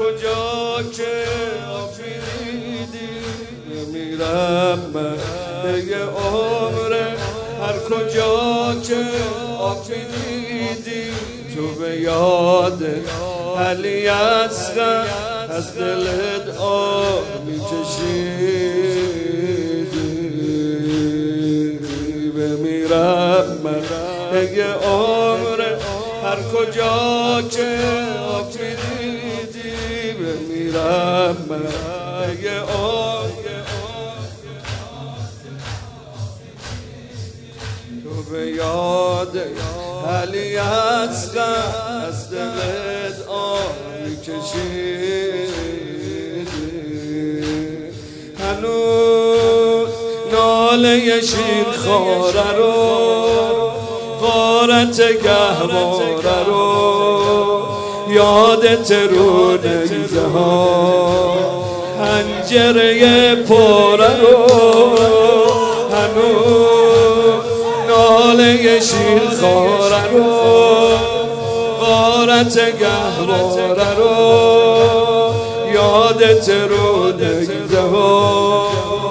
کجا که آب میدیدی میرم من دیگه عمره، هر کجا که آب میدیدی تو به یاد علی اصغر از دلت آب میکشیدی. بمیرم من دیگه عمره، هر کجا که آب میدیدی بمیرم من دیگه عمره. تو به یاد علی اصغر از دلت آب میکشیدی. هنوز ناله شیر خواره رو، غارت گهواره رو یادت رو نیزه ها، حنجره پاره رو. هنوز ناله شیر خواره رو، غارت گهواره رو یادت رو نیزه ها،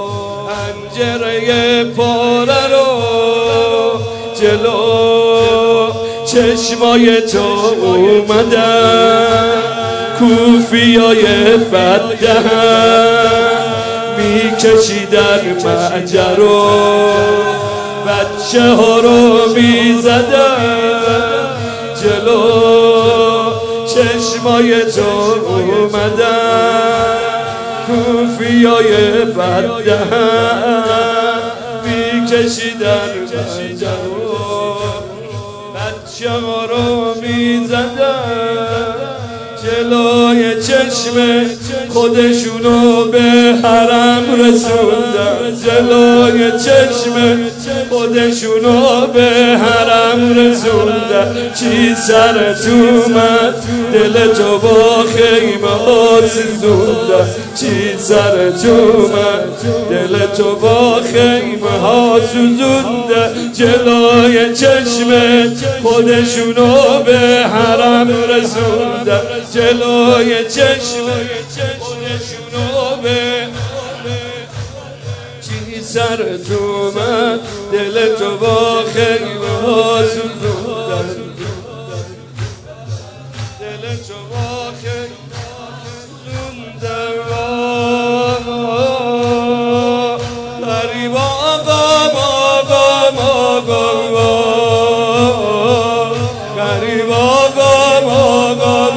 حنجره پاره رو. جلو چشمای تو اومدن کوفیای فتدهن، میکشیدن مهجر رو بچه ها رو میزدن. جلو چشمای تو اومدن کوفیای فتدهن، میکشیدن مهجر رو بچه ها رو میزدن. جلوی چشم خودشونو به حرم رسوندن، جلوی چشم خودشونو به حرم رسوندن. چی سرت اومد دل تو با خیمه ها سوزوندن، چی سرت اومد دل تو با خیمه ها سوزوندن. جلوی چشم خودشونو به حرم رسوندن، جلوی چشم خودشونو به چی سرت اومد دل تو با خیمه ها سوزوندن، دل تو با خیمه ها سوزوندن. غریب آقام آقام آقام غریب آقام آقام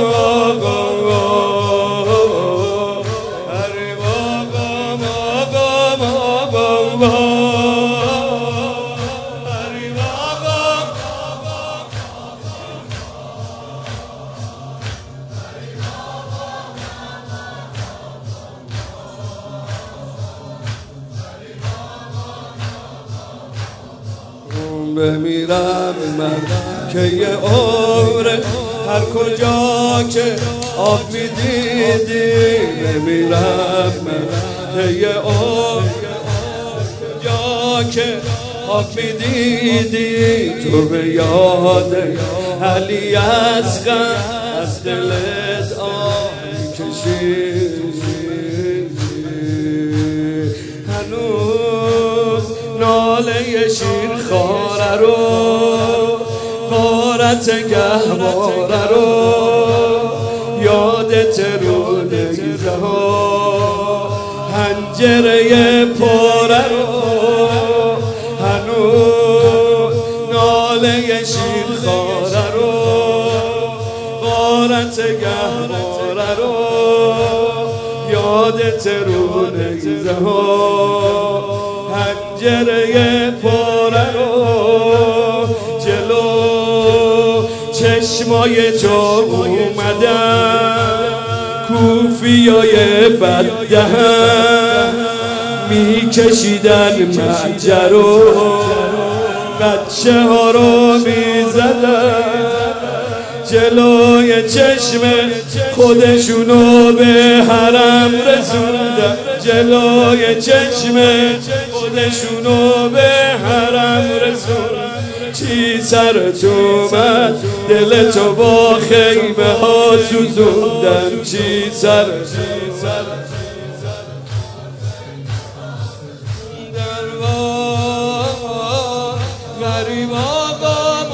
بمیرم من که یه عمره، هر کجا که آب میدیدی بمیرم من که یه عمره، کجا که آب میدیدی تو به یاد علی اصغر از دلت آب میکشیدی. هنوز ناله شیر خواره رو، غارت گهواره رو یادت رو نیزه ها، حنجره پاره رو. هنوز ناله شیر خواره رو، غارت گهواره رو یادت رو نیزه ها، حنجره پاره رو. جلو چشمای تو اومدن کوفیای فتدهن، میکشیدن مهجر رو بچه ها رو میزدن. جلوی چشم خودشونو به حرم رسوندن، جلوی چشم خودشونو به حرم رسوندن. چی سرت اومد دل تو با خیمه ها سوزوندن چی سرت غریب آقا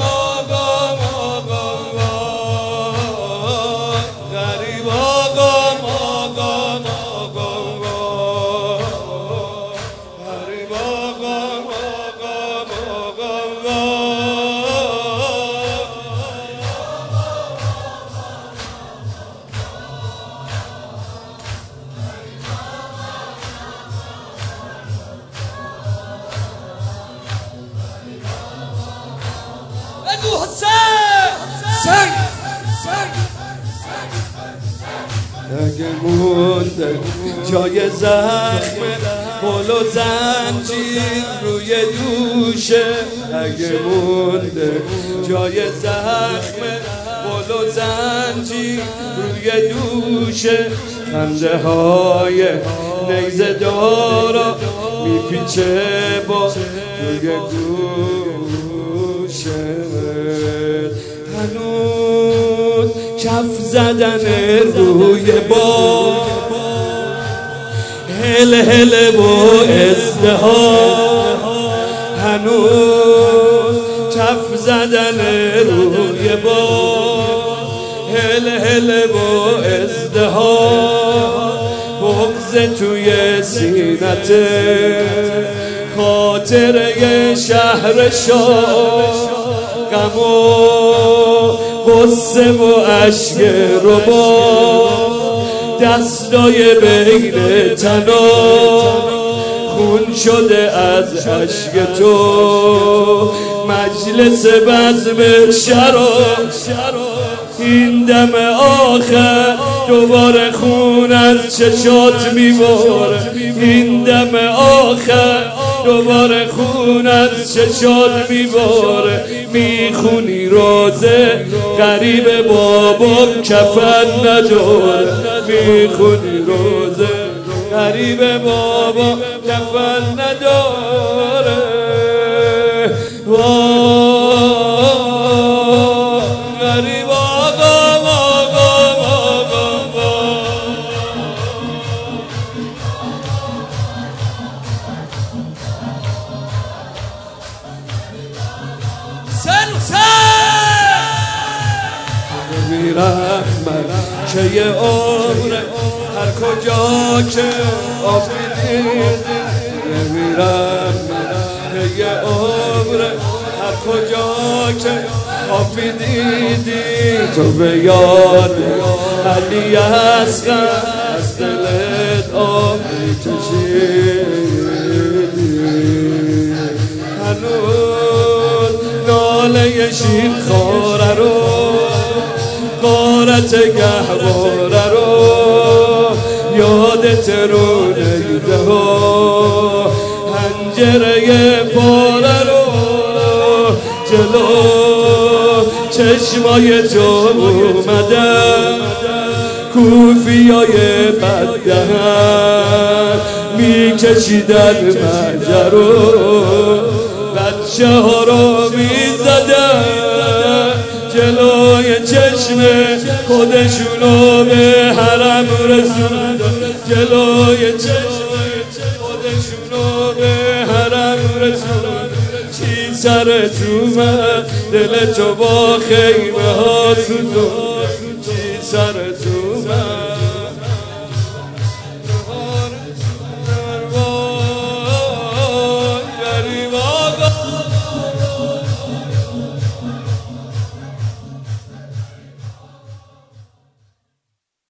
غریب آقا غریب اگه مونده جای زخم پل و زنجیر روی دوشه اگه مونده جای زخم پل و زنجیر روی دوشه خنده های نیزه دارا میپیچه با توی گوشه هنوز کف زدن روی با هل هل و ازدهار هنوز کف زدن روی با هل هل و ازدهار بغض توی سینته خاطره شهر شاه غم و غصه و عشق ربا دستای بین تنا خون شده از عشق تو مجلس بزم شراب این دم آخر دوباره خون از چشات میباره این دم آخر دوباره خون از چشات میباره میخونی روزه غریب بابام کفن نداره میخونی روزه غریب بابام کفن نداره غریب میرم من که یه عمره هر کجا که آفیدی میرم من که یه عمره هر کجا که آفیدی تو به یاد علی اصغر از دلت آب میکشیدی هنوز ناله شیر خواره رو غارت گهواره رو یادت رو نیده ها حنجره پاره رو جلو چشمای تو اومدن کوفیای بددهن میکشیدن مجرو بچه ها رو میزدن جلوی چشم خودشونو به حرم رسوندن جلوی چشم خودشونو به حرم رسوندن چی سرت اومد دل تو با خیمه ها سوزوندن چی سرت